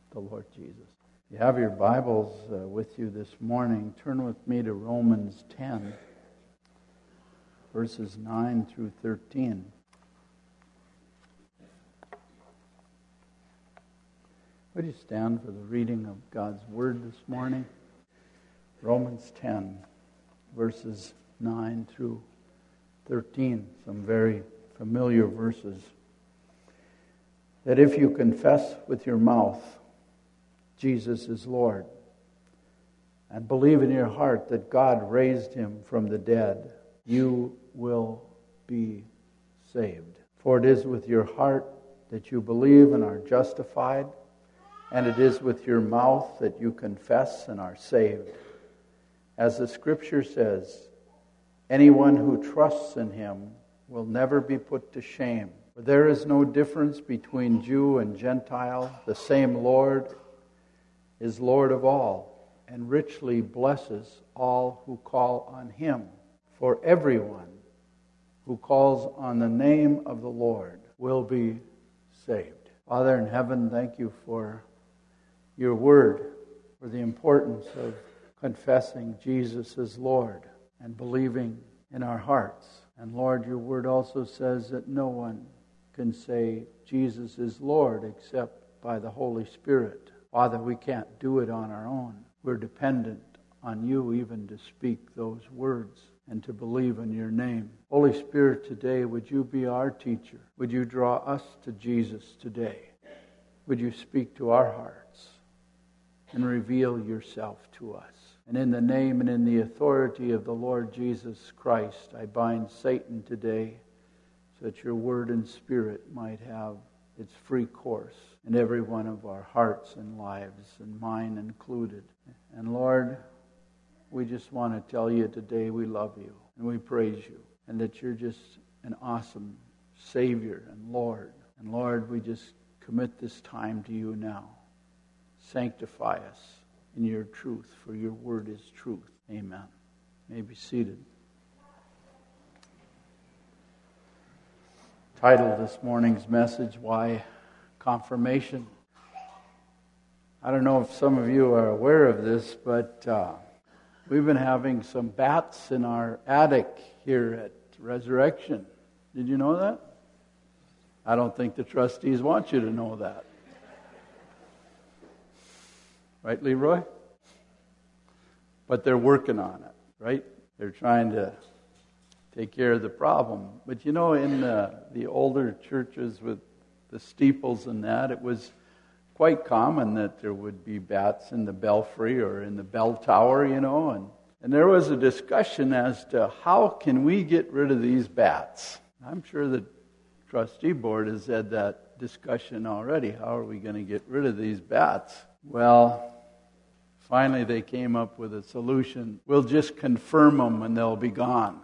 the Lord Jesus. If you have your Bibles with you this morning, turn with me to Romans 10, verses 9 through 13. Would you stand for the reading of God's Word this morning? Romans 10, verses 9 through 13, some very familiar verses. That if you confess with your mouth Jesus is Lord, and believe in your heart that God raised him from the dead, you will be saved. For it is with your heart that you believe and are justified, and it is with your mouth that you confess and are saved. As the Scripture says, anyone who trusts in him will never be put to shame. For there is no difference between Jew and Gentile. The same Lord is Lord of all, and richly blesses all who call on him. For everyone who calls on the name of the Lord will be saved. Father in heaven, thank you for your word, for the importance of confessing Jesus as Lord and believing in our hearts. And Lord, your word also says that no one can say Jesus is Lord except by the Holy Spirit. Father, we can't do it on our own. We're dependent on you even to speak those words and to believe in your name. Holy Spirit, today, would you be our teacher? Would you draw us to Jesus today? Would you speak to our hearts and reveal yourself to us? And in the name and in the authority of the Lord Jesus Christ, I bind Satan today so that your word and spirit might have its free course in every one of our hearts and lives, and mine included. And Lord, we just want to tell you today we love you and we praise you, and that you're just an awesome Savior and Lord. And Lord, we just commit this time to you now. Sanctify us in your truth, for your word is truth. Amen. You may be seated. Title this morning's message, Why Confirmation? I don't know if some of you are aware of this, but we've been having some bats in our attic here at Resurrection. Did you know that? I don't think the trustees want you to know that. Right, Leroy? But they're working on it, right? They're trying to take care of the problem. But you know, in the older churches with the steeples and that, it was quite common that there would be bats in the belfry or in the bell tower, you know. And there was a discussion as to how can we get rid of these bats. I'm sure the trustee board has had that discussion already. How are we going to get rid of these bats? Well, finally they came up with a solution. We'll just confirm them and they'll be gone.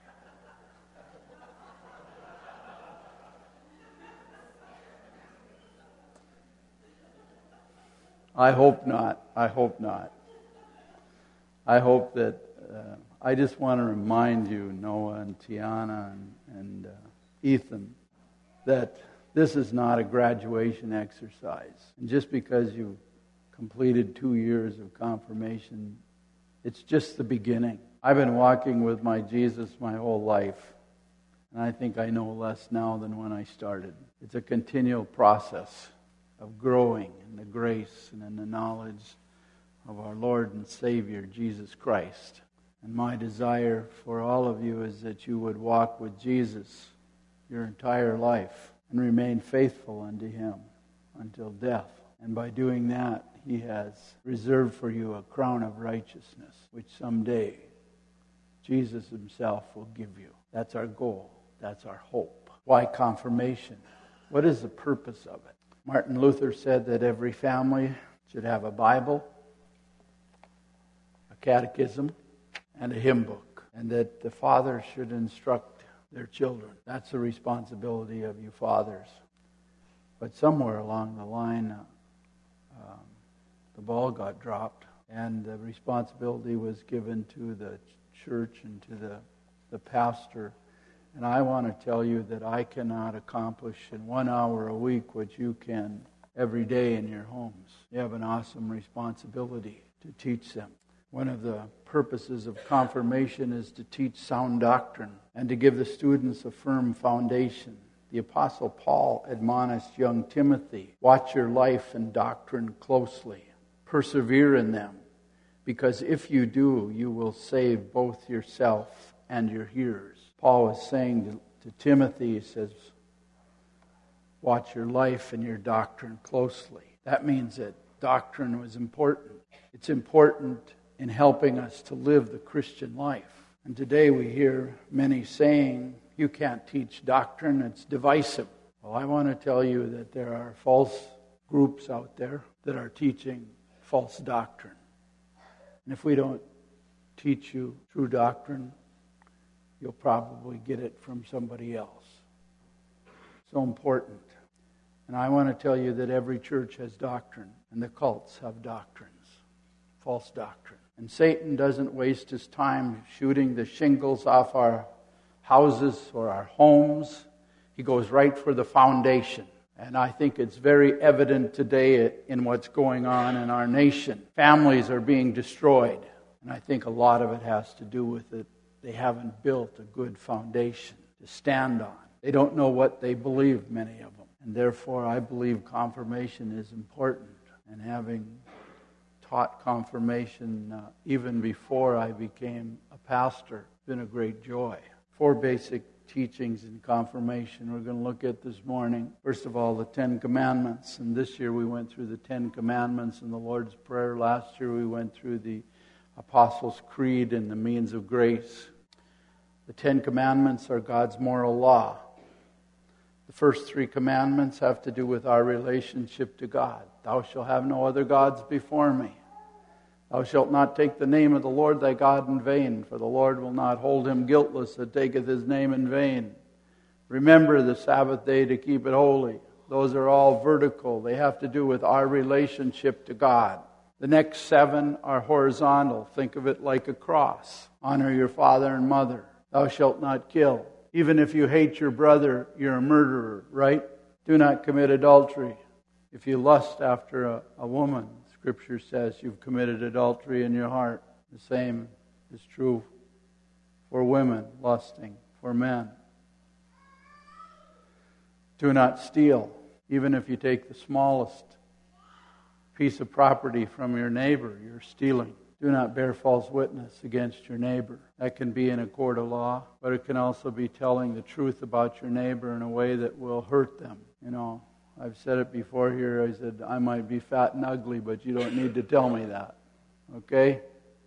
I hope not. I hope not. I hope that, I just want to remind you, Noah and Tiana and Ethan, that this is not a graduation exercise. And just because you completed 2 years of confirmation, it's just the beginning. I've been walking with my Jesus my whole life, and I think I know less now than when I started. It's a continual process of growing in the grace and in the knowledge of our Lord and Savior, Jesus Christ. And my desire for all of you is that you would walk with Jesus your entire life and remain faithful unto him until death. And by doing that, he has reserved for you a crown of righteousness, which someday Jesus himself will give you. That's our goal. That's our hope. Why confirmation? What is the purpose of it? Martin Luther said that every family should have a Bible, a catechism, and a hymn book, and that the fathers should instruct their children. That's the responsibility of you fathers. But somewhere along the line, the ball got dropped, and the responsibility was given to the church and to the pastor. And I want to tell you that I cannot accomplish in 1 hour a week what you can every day in your homes. You have an awesome responsibility to teach them. One of the purposes of confirmation is to teach sound doctrine and to give the students a firm foundation. The Apostle Paul admonished young Timothy, watch your life and doctrine closely. Persevere in them, because if you do, you will save both yourself and your hearers. Paul was saying to Timothy, he says, watch your life and your doctrine closely. That means that doctrine was important. It's important in helping us to live the Christian life. And today we hear many saying, you can't teach doctrine, it's divisive. Well, I want to tell you that there are false groups out there that are teaching false doctrine. And if we don't teach you true doctrine, you'll probably get it from somebody else. So important. And I want to tell you that every church has doctrine, and the cults have doctrines, false doctrine. And Satan doesn't waste his time shooting the shingles off our houses or our homes. He goes right for the foundation. And I think it's very evident today in what's going on in our nation. Families are being destroyed. And I think a lot of it has to do with it. They haven't built a good foundation to stand on. They don't know what they believe, many of them. And therefore, I believe confirmation is important. And having taught confirmation even before I became a pastor, it's been a great joy. 4 basic teachings in confirmation we're going to look at this morning. First of all, the 10 Commandments. And this year we went through the 10 Commandments in the Lord's Prayer. Last year we went through the Apostles' Creed and the means of grace. The 10 Commandments are God's moral law. The first 3 commandments have to do with our relationship to God. Thou shalt have no other gods before me. Thou shalt not take the name of the Lord thy God in vain, for the Lord will not hold him guiltless that taketh his name in vain. Remember the Sabbath day to keep it holy. Those are all vertical. They have to do with our relationship to God. The next 7 are horizontal. Think of it like a cross. Honor your father and mother. Thou shalt not kill. Even if you hate your brother, you're a murderer, right? Do not commit adultery. If you lust after a woman, Scripture says you've committed adultery in your heart. The same is true for women lusting for men. Do not steal. Even if you take the smallest piece of property from your neighbor, you're stealing. Do not bear false witness against your neighbor. That can be in a court of law, but it can also be telling the truth about your neighbor in a way that will hurt them. You know, I've said it before here. I said, I might be fat and ugly, but you don't need to tell me that. Okay?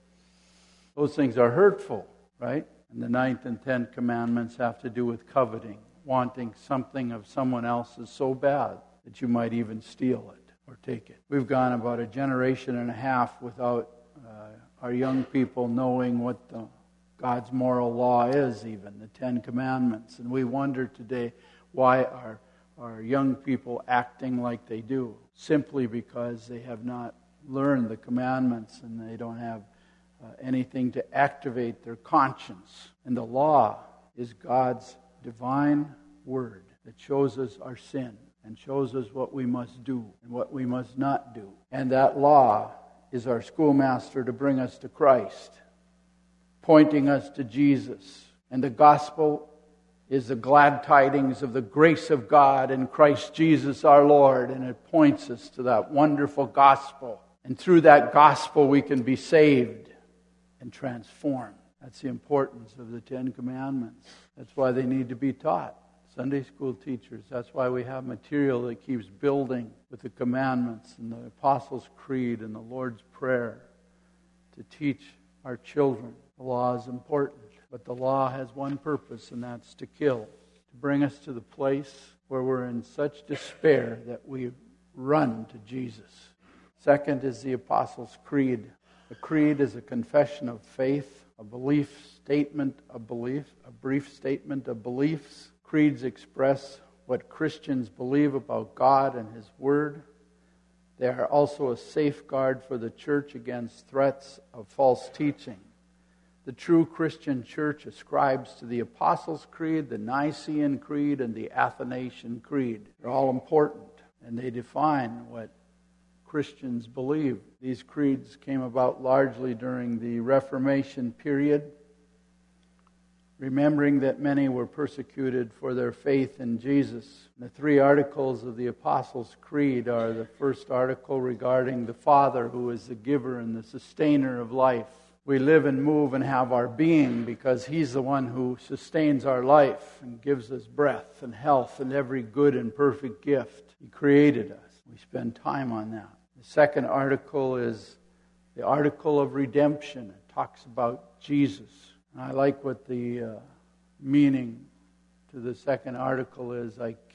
Those things are hurtful, right? And the 9th and 10th commandments have to do with coveting, wanting something of someone else's so bad that you might even steal it or take it. We've gone about a generation and a half without our young people knowing what God's moral law is, even the 10 commandments. And we wonder today, why are young people acting like they do? Simply because they have not learned the commandments and they don't have anything to activate their conscience. And the law is God's divine word that shows us our sin and shows us what we must do and what we must not do. And that law is our schoolmaster to bring us to Christ, pointing us to Jesus. And the gospel is the glad tidings of the grace of God in Christ Jesus our Lord, and it points us to that wonderful gospel. And through that gospel we can be saved and transformed. That's the importance of the 10 Commandments. That's why they need to be taught. Sunday school teachers, that's why we have material that keeps building with the commandments and the Apostles' Creed and the Lord's Prayer to teach our children. The law is important, but the law has one purpose, and that's to kill, to bring us to the place where we're in such despair that we run to Jesus. Second is the Apostles' Creed. A creed is a confession of faith, a belief statement of belief, a brief statement of beliefs. Creeds express what Christians believe about God and His Word. They are also a safeguard for the church against threats of false teaching. The true Christian church ascribes to the Apostles' Creed, the Nicene Creed, and the Athanasian Creed. They're all important. and they define what Christians believe. These creeds came about largely during the Reformation period, remembering that many were persecuted for their faith in Jesus. The 3 articles of the Apostles' Creed are the first article regarding the Father, who is the giver and the sustainer of life. We live and move and have our being because He's the one who sustains our life and gives us breath and health and every good and perfect gift. He created us. We spend time on that. The second article is the article of redemption. It talks about Jesus. And I like what the meaning to the second article is.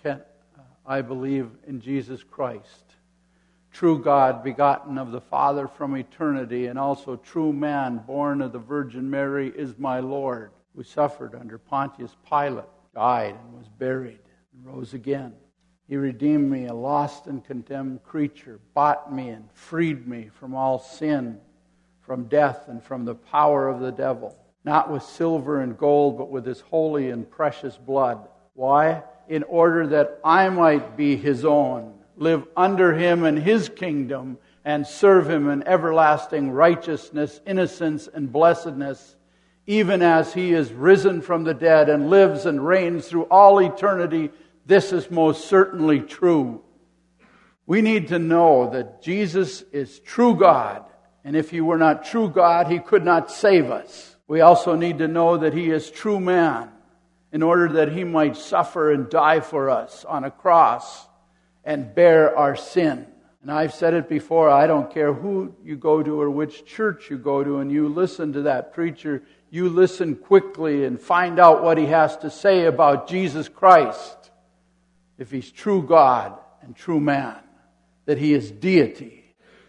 I believe in Jesus Christ, true God, begotten of the Father from eternity, and also true man, born of the Virgin Mary, is my Lord, who suffered under Pontius Pilate, died and was buried, and rose again. He redeemed me, a lost and condemned creature, bought me and freed me from all sin, from death, and from the power of the devil. Not with silver and gold, but with His holy and precious blood. Why? In order that I might be His own, live under Him and His kingdom, and serve Him in everlasting righteousness, innocence, and blessedness, even as He is risen from the dead and lives and reigns through all eternity. This is most certainly true. We need to know that Jesus is true God, and if He were not true God, He could not save us. We also need to know that He is true man, in order that He might suffer and die for us on a cross and bear our sin. And I've said it before, I don't care who you go to or which church you go to, and you listen to that preacher, you listen quickly and find out what he has to say about Jesus Christ. If He's true God and true man, that He is deity.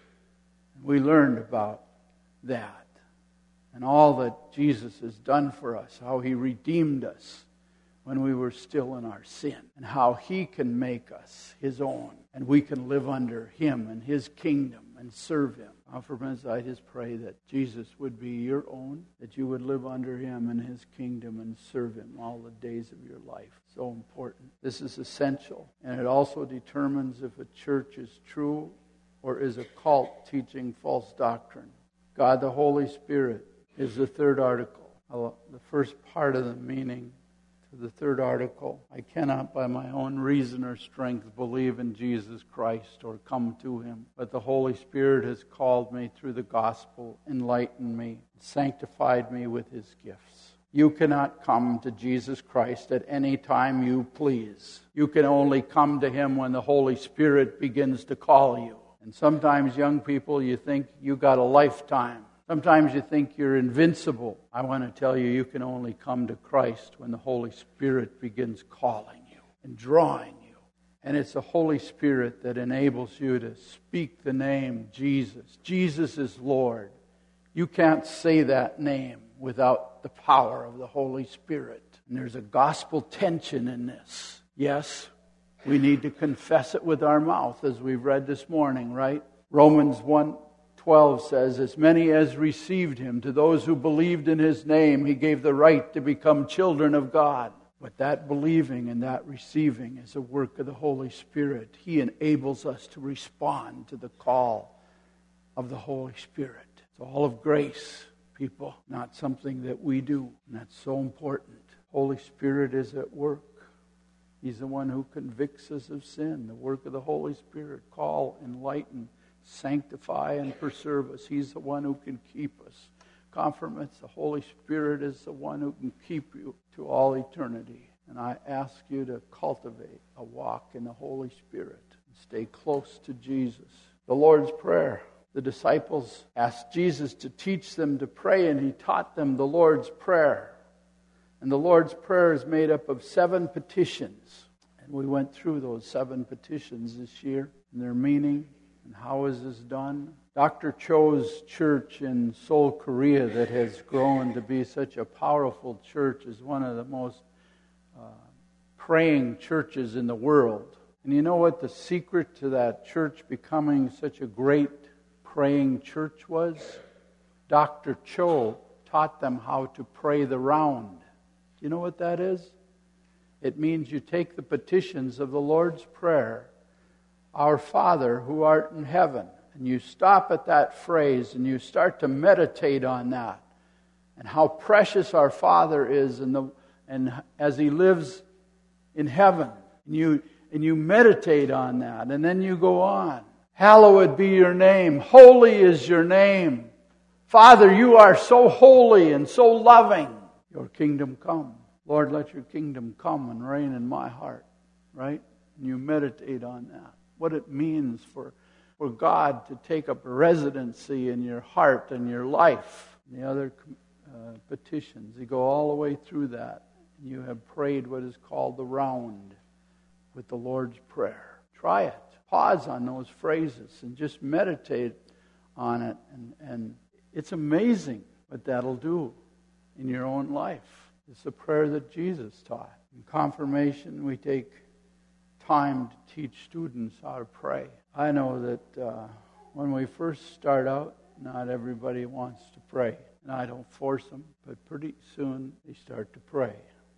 We learned about that. And all that Jesus has done for us, how He redeemed us when we were still in our sin, and how He can make us His own, and we can live under Him and His kingdom and serve Him. Now, friends, I just pray that Jesus would be your own, that you would live under Him and His kingdom and serve Him all the days of your life. So important. This is essential, and it also determines if a church is true or is a cult teaching false doctrine. God the Holy Spirit is the third article. The first part of the meaning to the third article. I cannot by my own reason or strength believe in Jesus Christ or come to Him. But the Holy Spirit has called me through the gospel, enlightened me, sanctified me with His gifts. You cannot come to Jesus Christ at any time you please. You can only come to Him when the Holy Spirit begins to call you. And sometimes, young people, you think you got a lifetime. Sometimes you think you're invincible. I want to tell you, you can only come to Christ when the Holy Spirit begins calling you and drawing you. And it's the Holy Spirit that enables you to speak the name Jesus. Jesus is Lord. You can't say that name without the power of the Holy Spirit. And there's a gospel tension in this. Yes, we need to confess it with our mouth, as we've read this morning, right? Romans 1:12 says, as many as received Him, to those who believed in His name, He gave the right to become children of God. But that believing and that receiving is a work of the Holy Spirit. He enables us to respond to the call of the Holy Spirit. It's all of grace, people, not something that we do. And that's so important. Holy Spirit is at work. He's the one who convicts us of sin. The work of the Holy Spirit. Call, enlighten, sanctify, and preserve us. He's the one who can keep us. Confirmants, the Holy Spirit is the one who can keep you to all eternity. And I ask you to cultivate a walk in the Holy Spirit and stay close to Jesus. The Lord's Prayer. The disciples asked Jesus to teach them to pray, and He taught them the Lord's Prayer. And the Lord's Prayer is made up of 7 petitions. And we went through those 7 petitions this year and their meaning and how is this done. Dr. Cho's church in Seoul, Korea, that has grown to be such a powerful church, is one of the most praying churches in the world. And you know what the secret to that church becoming such a great praying church was? Dr. Cho taught them how to pray the round. Do you know what that is? It means you take the petitions of the Lord's Prayer Our Father who art in heaven. And you stop at that phrase and you start to meditate on that and how precious our Father is and as He lives in heaven. And you meditate on that, and then you go on. Hallowed be your name. Holy is your name. Father, you are so holy and so loving. Your kingdom come. Lord, let your kingdom come and reign in my heart. Right? And you meditate on that. What it means for God to take up residency in your heart and your life. And the other petitions, you go all the way through that. And you have prayed what is called the round with the Lord's Prayer. Try it. Pause on those phrases and just meditate on it. And it's amazing what that'll do in your own life. It's the prayer that Jesus taught. In confirmation, we take time to teach students how to pray. I know that when we first start out, not everybody wants to pray. And I don't force them, but pretty soon they start to pray.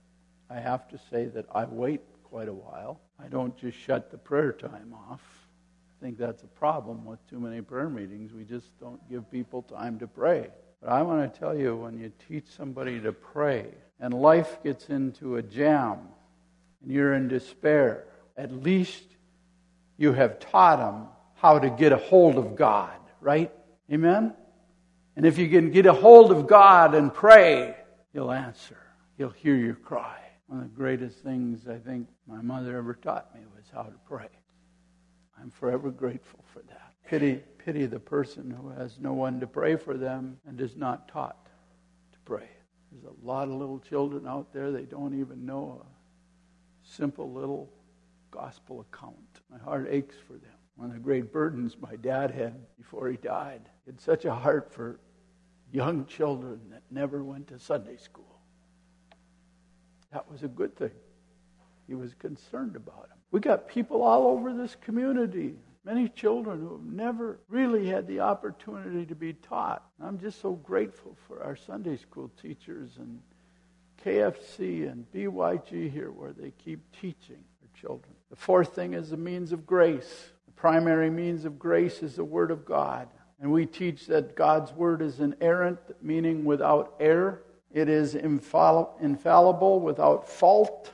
I have to say that I wait quite a while. I don't just shut the prayer time off. I think that's a problem with too many prayer meetings. We just don't give people time to pray. But I want to tell you, when you teach somebody to pray and life gets into a jam and you're in despair, at least you have taught them how to get a hold of God, right? Amen? And if you can get a hold of God and pray, He'll answer. He'll hear your cry. One of the greatest things I think my mother ever taught me was how to pray. I'm forever grateful for that. Pity the person who has no one to pray for them and is not taught to pray. There's a lot of little children out there, they don't even know a simple little gospel account. My heart aches for them. One of the great burdens my dad had before he died. He had such a heart for young children that never went to Sunday school. That was a good thing. He was concerned about them. We got people all over this community, many children who have never really had the opportunity to be taught. I'm just so grateful for our Sunday school teachers and KFC and BYG here where they keep teaching their children. The fourth thing is the means of grace. The primary means of grace is the Word of God. And we teach that God's Word is inerrant, meaning without error. It is infallible, without fault.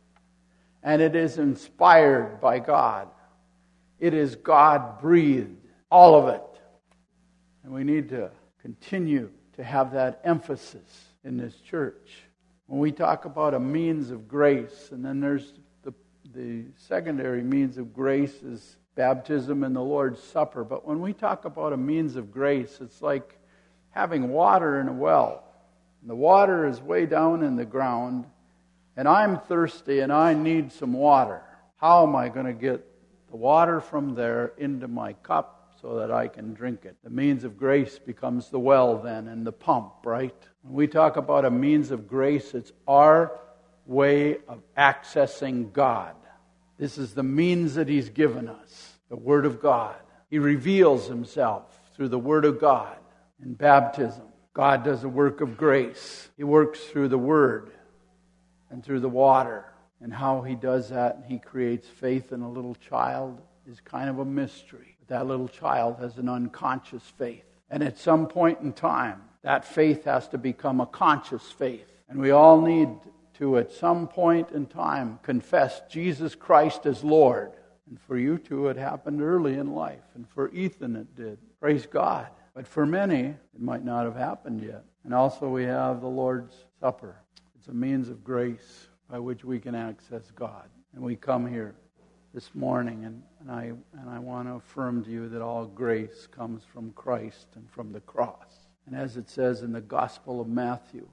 And it is inspired by God. It is God-breathed, all of it. And we need to continue to have that emphasis in this church. When we talk about a means of grace, and then there's the secondary means of grace is baptism and the Lord's Supper. But when we talk about a means of grace, it's like having water in a well. And the water is way down in the ground, and I'm thirsty and I need some water. How am I going to get the water from there into my cup so that I can drink it? The means of grace becomes the well then and the pump, right? When we talk about a means of grace, it's our way of accessing God. This is the means that He's given us, the Word of God. He reveals Himself through the Word of God in baptism. God does a work of grace. He works through the Word and through the water. And how He does that, and He creates faith in a little child, is kind of a mystery. But that little child has an unconscious faith. And at some point in time, that faith has to become a conscious faith. And we all need to, at some point in time, confess Jesus Christ as Lord. And for you two, it happened early in life. And for Ethan, it did. Praise God. But for many, it might not have happened yet. And also we have the Lord's Supper. It's a means of grace by which we can access God. And we come here this morning, and I want to affirm to you that all grace comes from Christ and from the cross. And as it says in the Gospel of Matthew,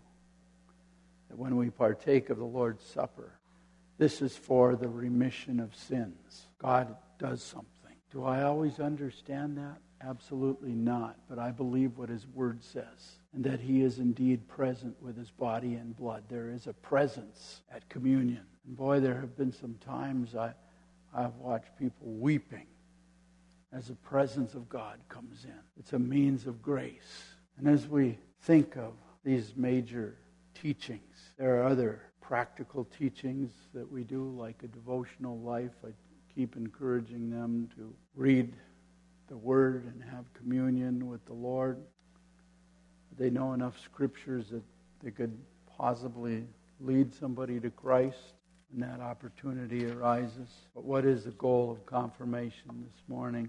that when we partake of the Lord's Supper, this is for the remission of sins. God does something. Do I always understand that? Absolutely not. But I believe what His Word says, and that He is indeed present with His body and blood. There is a presence at communion. And boy, there have been some times I've watched people weeping as the presence of God comes in. It's a means of grace. And as we think of these major teachings, there are other practical teachings that we do, like a devotional life. I keep encouraging them to read the Word and have communion with the Lord. They know enough scriptures that they could possibly lead somebody to Christ when that opportunity arises. But what is the goal of confirmation this morning?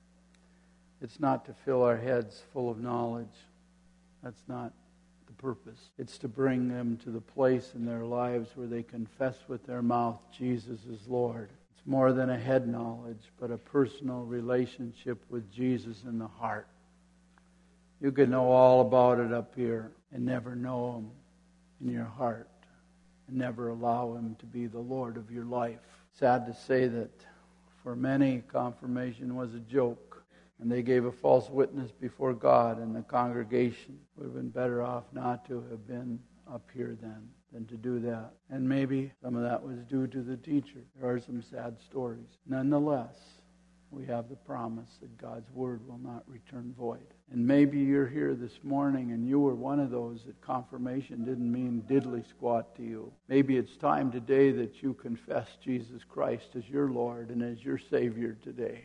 It's not to fill our heads full of knowledge. That's not the purpose. It's to bring them to the place in their lives where they confess with their mouth Jesus is Lord. It's more than a head knowledge, but a personal relationship with Jesus in the heart. You can know all about it up here and never know Him in your heart and never allow Him to be the Lord of your life. Sad to say that for many, confirmation was a joke. And they gave a false witness before God and the congregation. Would have been better off not to have been up here then than to do that. And maybe some of that was due to the teacher. There are some sad stories. Nonetheless, we have the promise that God's Word will not return void. And maybe you're here this morning and you were one of those that confirmation didn't mean diddly squat to you. Maybe it's time today that you confess Jesus Christ as your Lord and as your Savior today.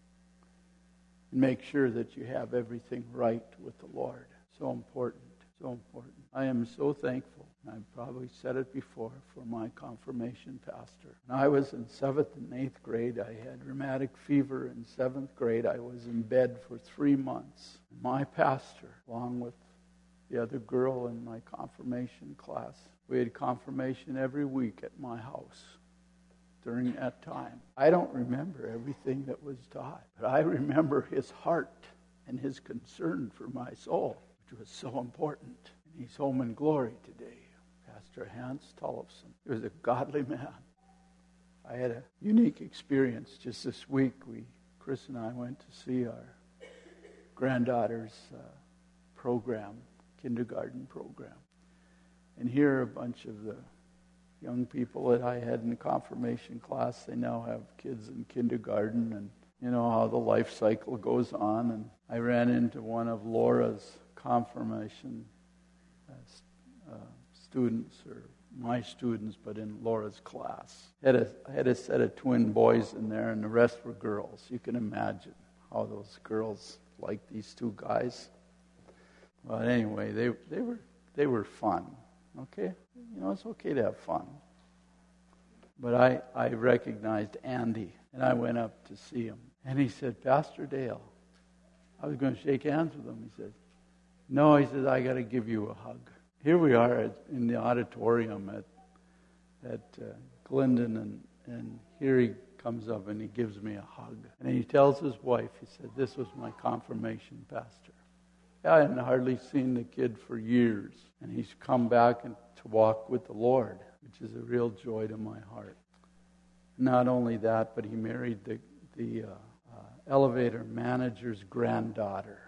And make sure that you have everything right with the Lord. So important, so important. I am so thankful, and I've probably said it before, for my confirmation pastor. When I was in 7th and 8th grade, I had rheumatic fever. In 7th grade, I was in bed for 3 months. My pastor, along with the other girl in my confirmation class, we had confirmation every week at my house. During that time, I don't remember everything that was taught, but I remember his heart and his concern for my soul, which was so important. And he's home in glory today, Pastor Hans Tollefson. He was a godly man. I had a unique experience just this week. Chris and I went to see our granddaughter's program, kindergarten program, and here a bunch of the young people that I had in the confirmation class, they now have kids in kindergarten, and you know how the life cycle goes on. And I ran into one of Laura's confirmation students, or my students, but in Laura's class. I had a set of twin boys in there, and the rest were girls. You can imagine how those girls liked these two guys. But anyway, they were fun. Okay? You know, it's okay to have fun. But I recognized Andy, and I went up to see him. And he said, Pastor Dale, I was going to shake hands with him. He said, no, he said, I got to give you a hug. Here we are in the auditorium at Glendon, and here he comes up and he gives me a hug. And he tells his wife, he said, this was my confirmation pastor. I hadn't hardly seen the kid for years, and he's come back to walk with the Lord, which is a real joy to my heart. Not only that, but he married the elevator manager's granddaughter.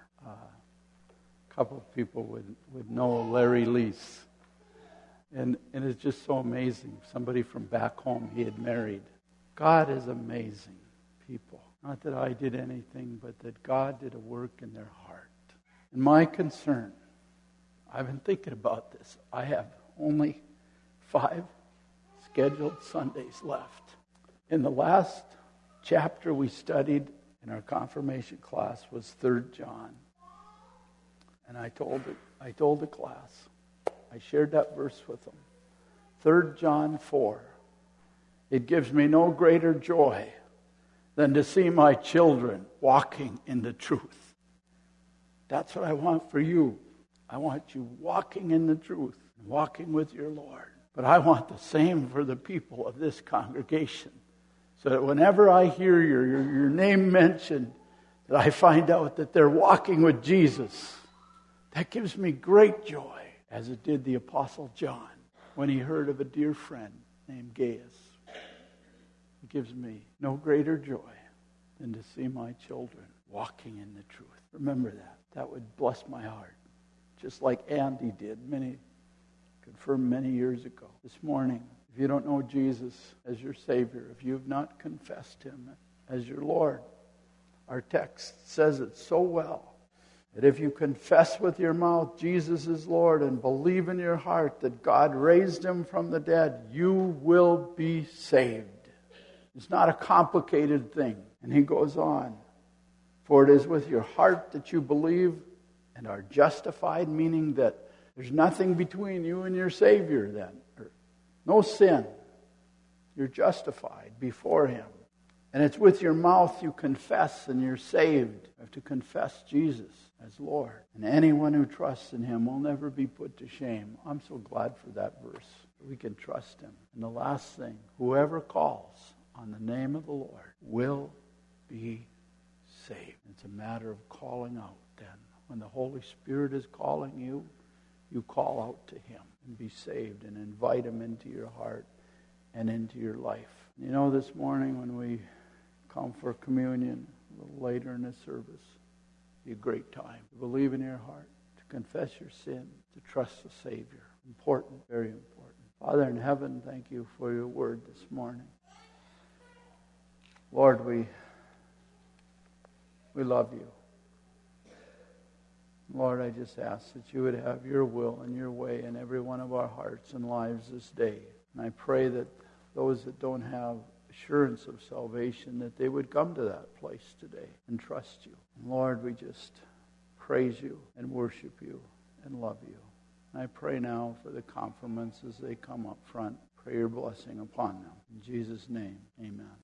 A couple of people would know Larry Lease. And it's just so amazing. Somebody from back home he had married. God is amazing, people. Not that I did anything, but that God did a work in their heart. And my concern, I've been thinking about this. I have only 5 scheduled Sundays left. In the last chapter we studied in our confirmation class was 3 John. And I told the class, I shared that verse with them. 3 John 4. It gives me no greater joy than to see my children walking in the truth. That's what I want for you. I want you walking in the truth, walking with your Lord. But I want the same for the people of this congregation, so that whenever I hear your name mentioned, that I find out that they're walking with Jesus. That gives me great joy, as it did the Apostle John when he heard of a dear friend named Gaius. It gives me no greater joy than to see my children walking in the truth. Remember that. That would bless my heart. Just like Andy did, confirmed many years ago. This morning, if you don't know Jesus as your Savior, if you have not confessed Him as your Lord, our text says it so well, that if you confess with your mouth Jesus is Lord and believe in your heart that God raised Him from the dead, you will be saved. It's not a complicated thing. And he goes on. For it is with your heart that you believe and are justified, meaning that there's nothing between you and your Savior then. No sin. You're justified before him. And it's with your mouth you confess and you're saved. You have to confess Jesus as Lord. And anyone who trusts in him will never be put to shame. I'm so glad for that verse. We can trust him. And the last thing, whoever calls on the name of the Lord will be saved. It's a matter of calling out then. When the Holy Spirit is calling you, you call out to him and be saved and invite him into your heart and into your life. You know, this morning when we come for communion a little later in the service, be a great time to believe in your heart, to confess your sin, to trust the Savior. Important, very important. Father in heaven, thank you for your word this morning. Lord, we love you. Lord, I just ask that you would have your will and your way in every one of our hearts and lives this day. And I pray that those that don't have assurance of salvation, that they would come to that place today and trust you. And Lord, we just praise you and worship you and love you. And I pray now for the confirmants as they come up front. Pray your blessing upon them. In Jesus' name, amen.